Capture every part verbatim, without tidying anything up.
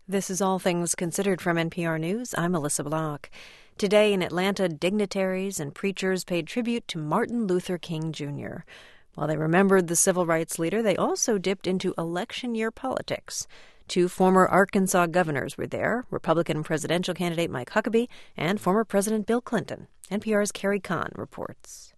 This is All Things Considered from N P R News. I'm Melissa Block. Today in Atlanta, dignitaries and preachers paid tribute to Martin Luther King Junior While they remembered the civil rights leader, they also dipped into election year politics. Two former Arkansas governors were there, Republican presidential candidate Mike Huckabee and former President Bill Clinton. N P R's Carrie Kahn reports.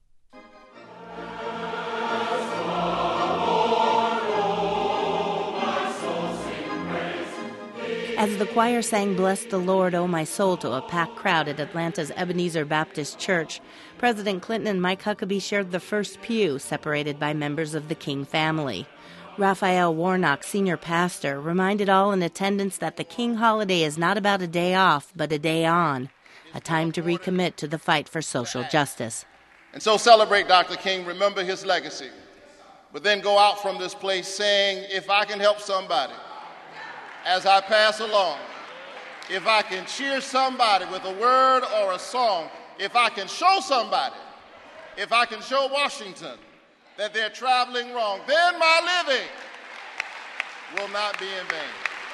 As the choir sang "Bless the Lord, O my soul" to a packed crowd at Atlanta's Ebenezer Baptist Church, President Clinton and Mike Huckabee shared the first pew, separated by members of the King family. Raphael Warnock, senior pastor, reminded all in attendance that the King holiday is not about a day off, but a day on, a time to recommit to the fight for social justice. And so celebrate Doctor King, remember his legacy, but then go out from this place saying, if I can help somebody as I pass along, if I can cheer somebody with a word or a song, if I can show somebody, if I can show Washington that they're traveling wrong, then my living will not be in vain.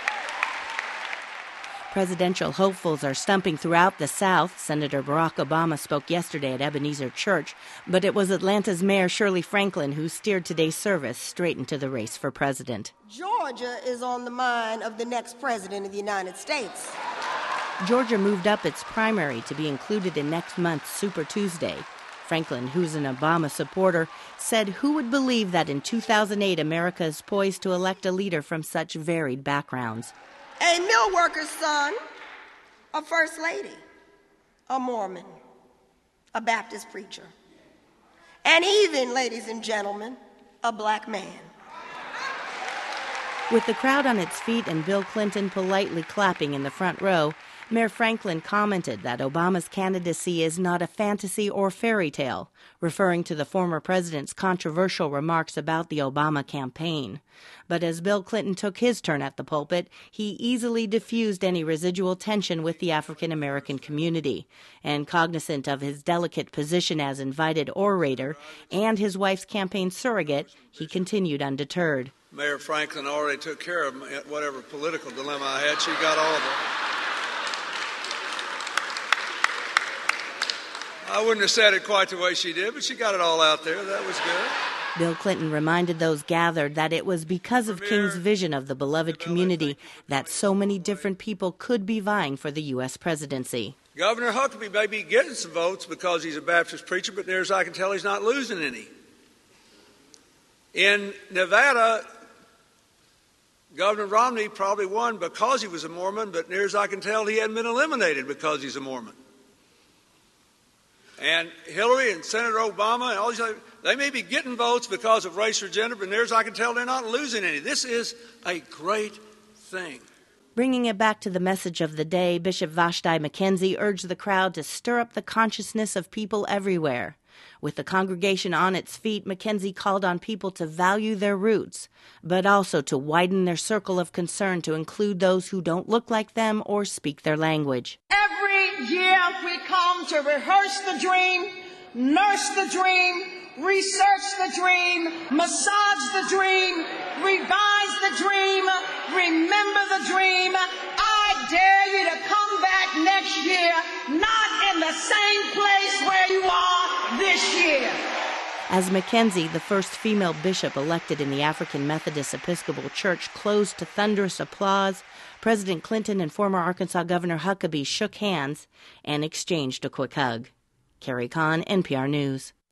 Presidential hopefuls are stumping throughout the South. Senator Barack Obama spoke yesterday at Ebenezer Church, but it was Atlanta's Mayor Shirley Franklin who steered today's service straight into the race for president. Georgia is on the mind of the next president of the United States. Georgia moved up its primary to be included in next month's Super Tuesday. Franklin, who's an Obama supporter, said who would believe that in two thousand eight America is poised to elect a leader from such varied backgrounds. A mill worker's son, a first lady, a Mormon, a Baptist preacher, and even, ladies and gentlemen, a black man. With the crowd on its feet and Bill Clinton politely clapping in the front row, Mayor Franklin commented that Obama's candidacy is not a fantasy or fairy tale, referring to the former president's controversial remarks about the Obama campaign. But as Bill Clinton took his turn at the pulpit, he easily diffused any residual tension with the African-American community. And cognizant of his delicate position as invited orator and his wife's campaign surrogate, he continued undeterred. Mayor Franklin already took care of whatever political dilemma I had. She got all of it. I wouldn't have said it quite the way she did, but she got it all out there. That was good. Bill Clinton reminded those gathered that it was because of King's vision of the beloved community that so many different people could be vying for the U S presidency. Governor Huckabee may be getting some votes because he's a Baptist preacher, but near as I can tell, he's not losing any. In Nevada, Governor Romney probably won because he was a Mormon, but near as I can tell, he hadn't been eliminated because he's a Mormon. And Hillary and Senator Obama and all these other, they may be getting votes because of race or gender, but near as I can tell, they're not losing any. This is a great thing. Bringing it back to the message of the day, Bishop Vashti McKenzie urged the crowd to stir up the consciousness of people everywhere. With the congregation on its feet, McKenzie called on people to value their roots, but also to widen their circle of concern to include those who don't look like them or speak their language. Every year we come to rehearse the dream, nurse the dream, research the dream, massage the dream, revise the dream, remember the dream. I dare you to come back next year, not in the same place where you are this year. As McKenzie, the first female bishop elected in the African Methodist Episcopal Church, closed to thunderous applause, President Clinton and former Arkansas Governor Huckabee shook hands and exchanged a quick hug. Carrie Kahn, N P R News.